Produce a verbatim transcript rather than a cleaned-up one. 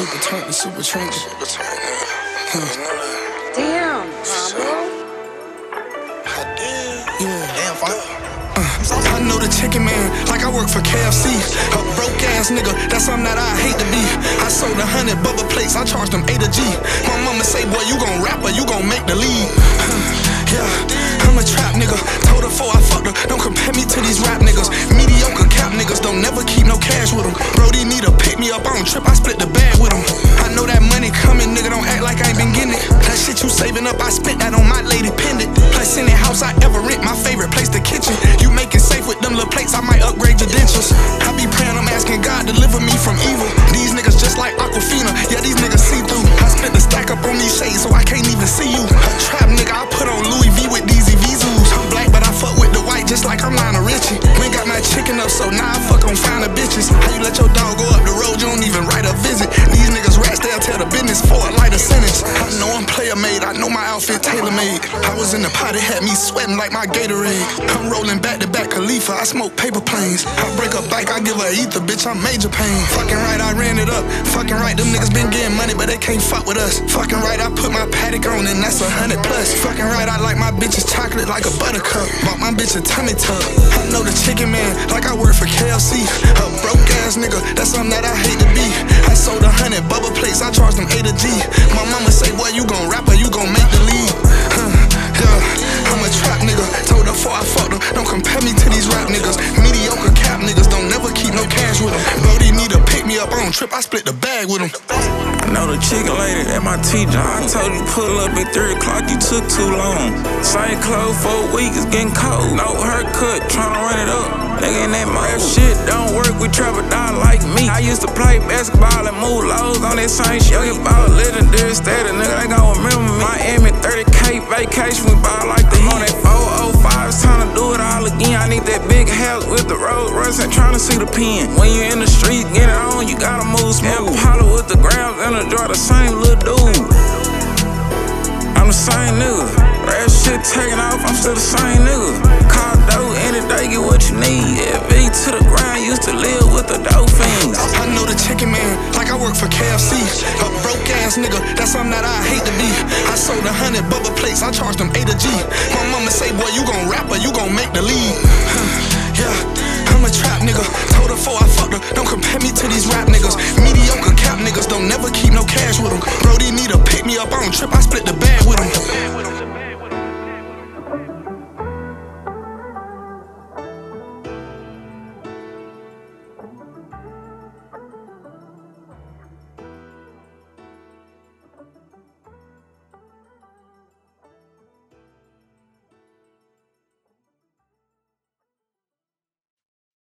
Super turn to super trench. Super turn, nigga. Niggas know that. Damn, Pablo. I did. Yeah. Damn, fuck. Uh, I know the chicken man, like I work for K F C. A broke ass nigga, that's something that I hate to be. I sold a hundred bubble plates, I charged them A to G. My mama say, boy, you gon' rap or you gon' make the league. Yeah, I'm a trap nigga. Told her before I fucked her, don't compare me to these rap niggas. Mediocre cap niggas don't never keep no cash with them. Brody need to pick me up, I don't trip, I split the bag with him. I know that money coming, nigga, don't act like I ain't been getting it. That shit you saving up, I spent that on my lady pendant. Plus any house I ever rent, my favorite place, the kitchen. You make it safe with them little plates, I might upgrade your dentures. I be praying, I'm asking God, deliver me from evil. These niggas just like Aquafina, yeah, these niggas see through. I split the stack up on these shades, so I can't even see you. A trap nigga, I put on Louis V with these Evisus. I'm black, but I fuck with the white, just like I'm Lionel Richie. We ain't got my chicken up, so now I fuck on finer bitches. How you let your dog go up the road, you don't even write a visit. These niggas rats, they'll tell the business for a lighter sentence. I know I'm player made, I know my outfit tailor made. I was in the pot, it had me sweating like my Gatorade. I'm rolling back to back Khalifa, I smoke paper planes. I break a bike, I give her ether, bitch, I'm major pain. Fucking right, I ran it up. Fucking right, them niggas been getting money, but they can't fuck with us. Fucking right, I put my paddock on and that's a hundred plus. Fucking right, I like my bitches chocolate like a buttercup. Bought my bitch a tummy tuck. I know the chicken man, like I work for K F C. A broke ass nigga, that's something that I hate to be. I sold a hundred bubble plates, I charged them A to G. My mama say, boy, you gon' rap or you gon' make the league. Huh, yeah, I'm a trap nigga. Told her before I fucked her, don't compare me to these rap niggas. Mediocre cap niggas don't never keep no cash with them. Brody need to pick me up, I don't trip, I split the bag with him. I know the chicken lady at my T-John. I told you pull up at three o'clock, you took too long. Same clothes for a week, it's getting cold. No haircut, tryna run it up. Nigga in that mode. That shit don't work with Trevor Dot like me. I used to play basketball and move lows on that same shit. Young about legendary status, nigga, they gon' remember me. Miami thirty K vacation, we ball like the heat. On that four oh five, it's time to do it all again. I need that big house with the road rush and tryna see the pen. When you in the street, get it on, you gotta move smooth. Apollo with the grams and the draw, the same little dude. I'm the same nigga. That shit taking off, I'm still the same nigga. Call dough any day, get what you need. F V to the ground, used to live with the dope fiends. I know the chicken man, like I work for K F C. A broke ass nigga, that's something that I hate to be. I sold a hundred bubble plates, I charged them A to G. My mama say, boy, you gon' rap or you gon' make the league. Huh, yeah, I'm a trap nigga. Told her before I fucked her, don't compare me to these rap niggas. Mediocre cap niggas don't never keep no cash with them. Brody need to pick me up, I don't trip, I split the